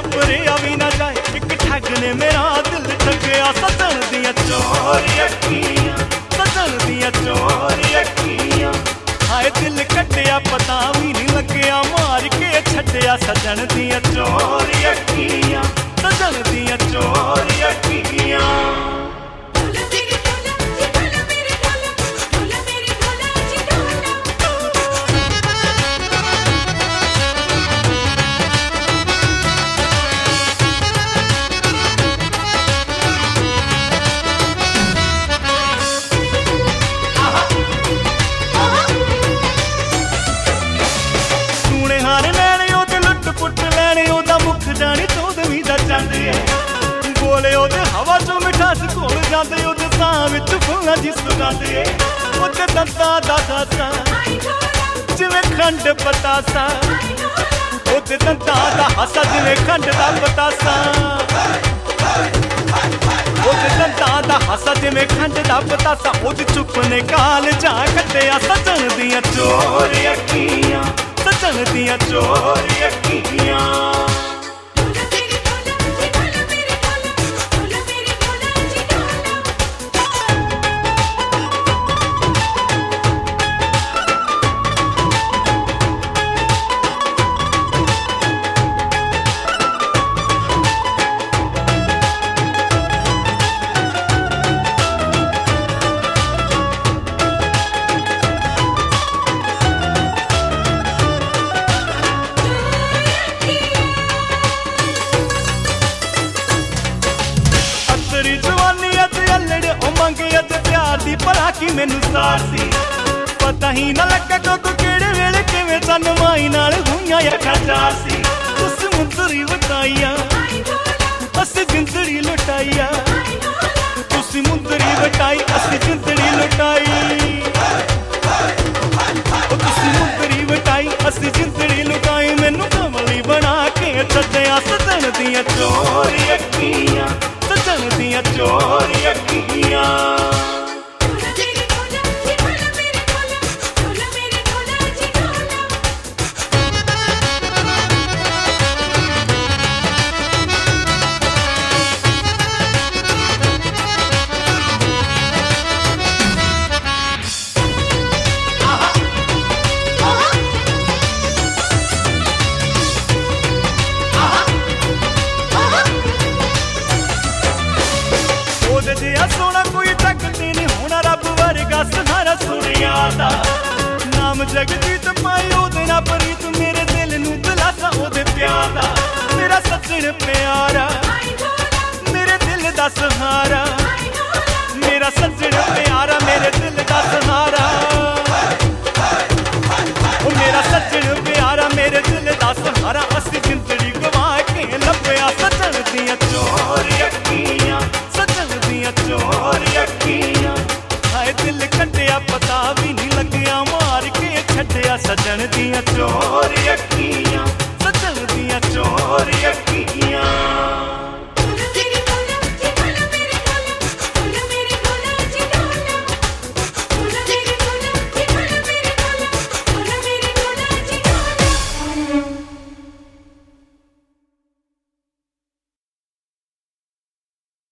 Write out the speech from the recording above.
चुप रहा भी ना जाए। एक ठग ने मेरा दिल ठगया, सजन दियां चोरी अखियां, सजन दियां चोरी अखियां। हाय दिल कटिया पता भी नहीं लग्या, मार के छड्डिया सजन दियां चोरी अखियां, सजन दियां चोरी अखियां। जानी चौदवी दा चंद बोले ओदे हवा चो मिठास घोल जांदे, ओदे सां विच फुल्लां जी सुगांदे। ओदे दंदां दा हासा जिवें खंड पतासा, ओदे दंदां दा हासा जिवें खंड दा पतासा, ओदे दंदां दा हासा जिवें खंड दा पतासा। ओदे चुप ने काल जा कट्टिया, सजन दियां चोरी अखियां, सजन दियां चोरी अखियां। दी भला की मैनू सार सी, पता ही ना लगा कदों केड़े वेले किवें सन माई नाल हुईयां अखां चार सी। उस मुंदरी वटाइया अस जिंदड़ी लुटाइया, उस मुंदरी वटाई अस जिंदड़ी लुटाई, उस मुंदरी वटाई अस जिंदड़ी लुटाई। मैनू कमली बना के छड्डिया, सजन दियां चोरी अखियां, सजन दियां चोरी अखियां। सोना कोई तकती नहीं होना, रब वर्गा सहारा सुनिया दा। नाम जगजीत पाई ओदे ना प्रीत, मेरे दिल नू दिलासा ओदे प्यार दा। मेरा सजन प्यारा मेरे दिल दा सहारा, मेरा सजन प्यारा मेरे दिल दा सहारा, मेरा सजन प्यारा मेरे दिल दा सहारा। असी जिंदड़ी गवा के लभया, सजन दियां चोरी अखियां, सजन दियां चोरी अखियां। हाय दिल कटिया पता भी नहीं लग्या, मार के छड्डिया सजन दियां चोरी अखियां।